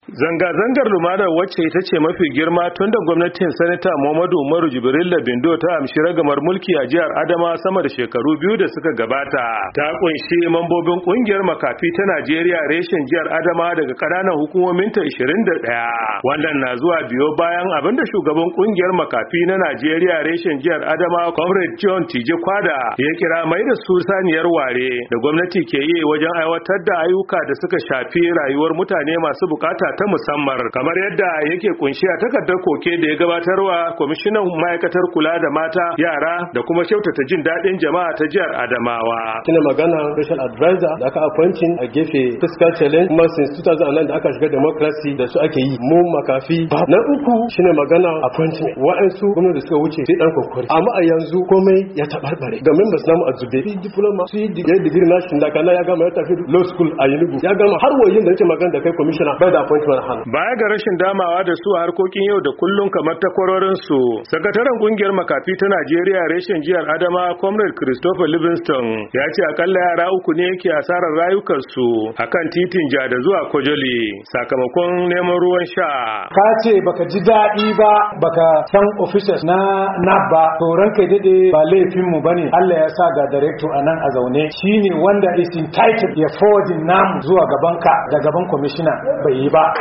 Zanga-zangar lumanar wacce ita ce mafi girma tun da gwamnatin Sanata Muhammadu Umaru Jibrilla Bindo ta amshi ragamar mulki a jihar Adama sama da shekaru biyu da suka gabata. Ta kunshi mambobin kungiyar makafi ta Najeriya reshen jihar Adama daga ƙananan hukumominta 21. Wannan na zuwa biyo bayan abin da shugaban kungiyar makafi na Najeriya reshen jihar Adama Comrade John Tije Kwada ya kira mai da su saniyar ware da gwamnati ke yi wajen aiwatar da ayyuka da suka shafi rayuwar mutane masu bukata ta musamman kamar yadda yake kunshi a takardar koke da ya gabatarwa kwamishinan ma'aikatar kula da mata yara da kuma kyautata jin daɗin jama'a ta jihar Adamawa. Shine magana special advisor da aka appointing a gefe fiscal challenge kuma since 2009 da aka shiga democracy da su ake yi mu makafi. Na uku shine magana appointment wa'ansu gwamnati da suka wuce sai dan kokori amma a yanzu komai ya tabarbare ga members namu a zube diploma su yi digiri na shi da kana ya gama ya tafi law school a Enugu ya gama har wayin da yake magana da kai commissioner bai da appointment. Baya ga rashin damawa da su a harkokin yau da kullum kamar takwarorin su, sakataren kungiyar makafi ta Najeriya reshen jihar Adama Comrade Christopher Livingston ya ce akalla yara uku ne yake asarar rayukansu akan titin Jada zuwa Kojoli sakamakon neman ruwan sha. Ka ce baka ji daɗi ba baka san officers na ba to ranka dade ba laifin mu bane. Allah ya sa ga director anan a zaune shine wanda is entitled ya forwarding namu zuwa gaban ka da gaban commissioner bai yi ba.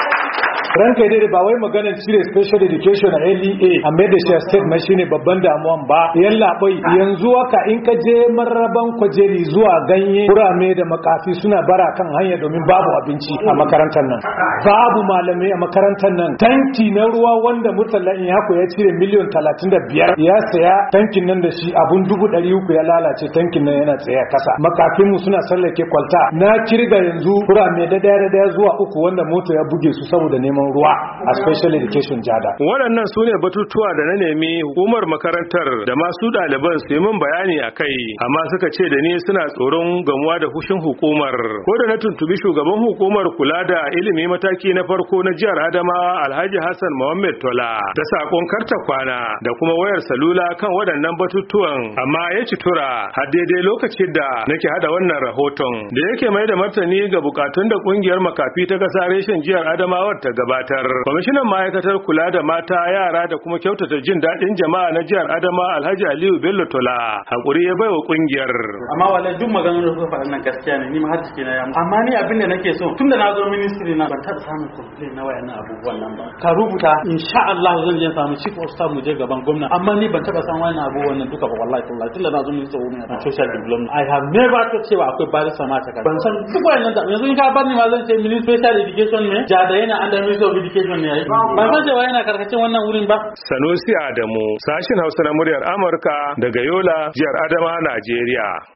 Ranka dai ba wai maganar cire special education a LEA a mai da shi state mai shine babban damuwan ba yalla bai yanzu haka in ka je marraban kwajeri zuwa ganye kurame da makafi suna bara kan hanya domin babu abinci a makarantar nan babu malamai a makarantar nan tanki na ruwa wanda Murtala Inyako ya cire miliyan 35 ya saya tankin nan da shi abun 300 ya lalace tankin nan yana tsaye kasa makafin mu suna sallake kwalta na kirga yanzu kurame da daya zuwa uku wanda moto ya buge su saboda neman ruwa a special education jada. Waɗannan su ne batutuwa da na nemi hukumar makarantar da masu ɗaliban su yi min bayani a kai, amma suka ce da ni suna tsoron gamuwa da fushin hukumar. Ko da na tuntubi shugaban hukumar kula da ilimi mataki na farko na jihar Adamawa Alhaji Hassan Muhammad Tola ta sakon karta kwana da kuma wayar salula kan waɗannan batutuwan, amma ya ci tura har daidai lokacin da nake hada wannan rahoton da yake mai da martani ga bukatun da kungiyar makafi ta kasa reshen jihar Adamawa ta gabatar. Kwamishinan ma'aikatar kula da mata yara da kuma kyautata jin daɗin jama'a na jihar Adama Alhaji Aliyu Bello Tola hakuri ya baiwa kungiyar. Amma wallahi duk maganar da kuka faɗa nan gaskiya ne, ni ma har ciki na ya amma ni abin da nake so tunda na zo ministry na ban taɓa samun complaint na wayannan abubuwan nan ba. Ka rubuta insha Allah zan je samu chief of staff mu je gaban gwamna amma ni ban taɓa samun wayannan abubuwan nan duka ba wallahi tunda na zo ministry na social development I have never thought cewa akwai barista mata ban san duk wayannan da yanzu in ka bar ni ma zan ce ministry special education ne jada yana under ministry of education ne yayi ba san cewa yana karkashin wannan wurin ba. Sanusi Adamu sashin Hausa na muryar Amurka daga Yola jihar Adama Najeriya.